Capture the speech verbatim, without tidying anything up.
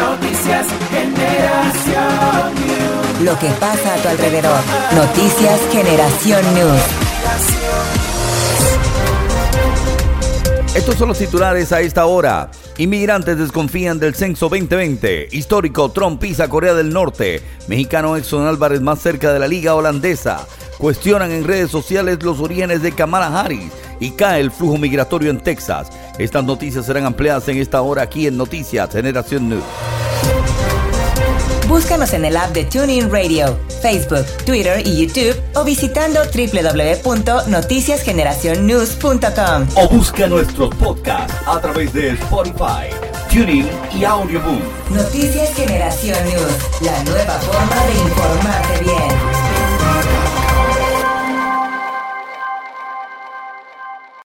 Noticias Generación News. Lo que pasa a tu alrededor. Noticias Generación News. Estos son los titulares a esta hora. Inmigrantes desconfían del censo veinte veinte. Histórico, Trump pisa Corea del Norte. Mexicano Exxon Álvarez más cerca de la liga holandesa. Cuestionan en redes sociales los orígenes de Kamala Harris. Y cae el flujo migratorio en Texas. Estas noticias serán ampliadas en esta hora aquí en Noticias Generación News. Búscanos en el app de TuneIn Radio, Facebook, Twitter y YouTube o visitando doble u doble u doble u punto noticias generación news punto com. O busca nuestros podcasts a través de Spotify, TuneIn y Audioboom. Noticias Generación News, la nueva forma de informarte bien.